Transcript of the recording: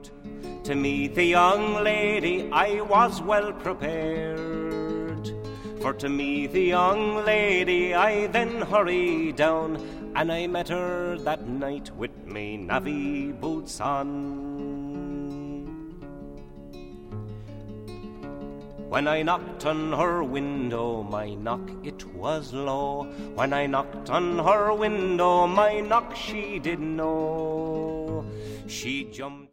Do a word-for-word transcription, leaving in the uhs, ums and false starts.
To meet the young lady I was well prepared, for to meet the young lady I then hurried down, and I met her that night with me navvy boots on. When I knocked on her window, my knock it was low. When I knocked on her window, my knock she did know. She jumped